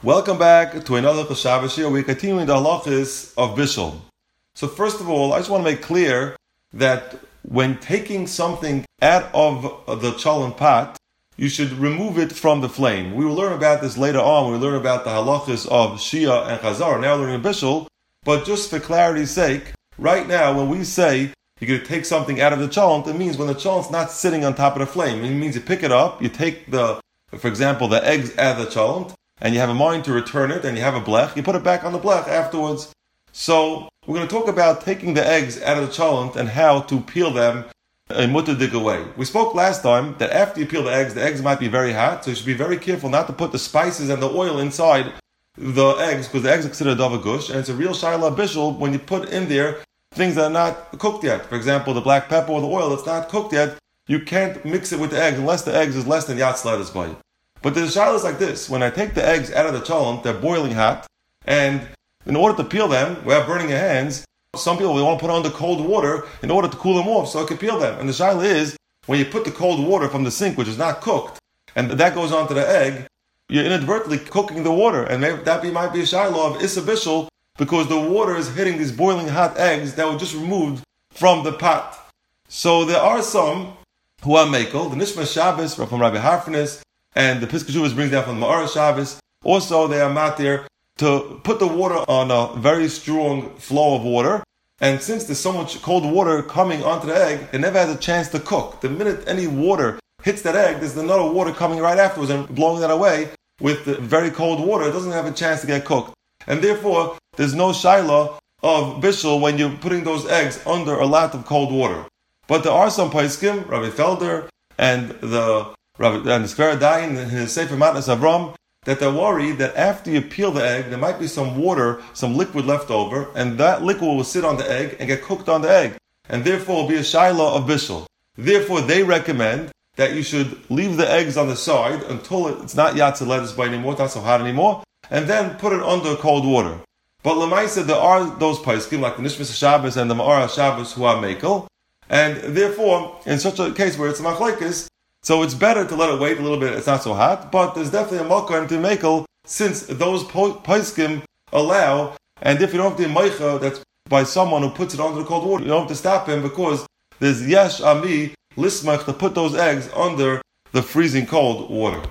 Welcome back to another Shabbos Shir. We're continuing the halachas of Bishul. So first of all, I just want to make clear that when taking something out of the cholent pot, you should remove it from the flame. We will learn about this later on. We'll learn about the halachas of Shia and Chazar. Now we're learning Bishul. But just for clarity's sake, right now when we say you're going to take something out of the cholent, it means when the cholent's not sitting on top of the flame. It means you pick it up, you take for example, the eggs out of the cholent, and you have a mind to return it, and you have a blech, you put it back on the blech afterwards. So we're going to talk about taking the eggs out of the cholent and how to peel them in mutadig way. We spoke last time that after you peel the eggs might be very hot, so you should be very careful not to put the spices and the oil inside the eggs, because the eggs are considered dava gush, and it's a real shaila bishul when you put in there things that are not cooked yet. For example, the black pepper or the oil that's not cooked yet, you can't mix it with the eggs unless the eggs is less than yatz ledes bay. But the shaila is like this: when I take the eggs out of the cholent, they're boiling hot, and in order to peel them without burning your hands, some people want to put on the cold water in order to cool them off so I can peel them. And the shaila is, when you put the cold water from the sink, which is not cooked, and that goes onto the egg, you're inadvertently cooking the water, and that might be a shaila of issa bishul, because the water is hitting these boiling hot eggs that were just removed from the pot. So there are some who are mekel, the Nishma Shabbos from Rabbi Harfnis, and the Piskei Teshuvos brings down from the Ma'ara Shabbos. Also, they are matir to put the water on a very strong flow of water. And since there's so much cold water coming onto the egg, it never has a chance to cook. The minute any water hits that egg, there's another water coming right afterwards and blowing that away with the very cold water. It doesn't have a chance to get cooked. And therefore, there's no shaila of bishul when you're putting those eggs under a lot of cold water. But there are some paiskim, Rabbi Felder and the Sfera Dayan in his Sefer Matnas Avram, that they're worried that after you peel the egg, there might be some water, some liquid left over, and that liquid will sit on the egg and get cooked on the egg, and therefore will be a shaila of bishul. Therefore, they recommend that you should leave the eggs on the side until it's not yatz ledes bay anymore, it's not so hot anymore, and then put it under cold water. But Lamaisa, there are those paiskim like the Nishmas Shabbos and the Ma'ara Shabbos who are mekel, and therefore, in such a case where it's a machlekes, so it's better to let it wait a little bit, it's not so hot, but there's definitely a makom to mekel, since those paiskim allow, and if you don't have the meicha, that's by someone who puts it under the cold water, you don't have to stop him, because there's yesh ami lismach to put those eggs under the freezing cold water.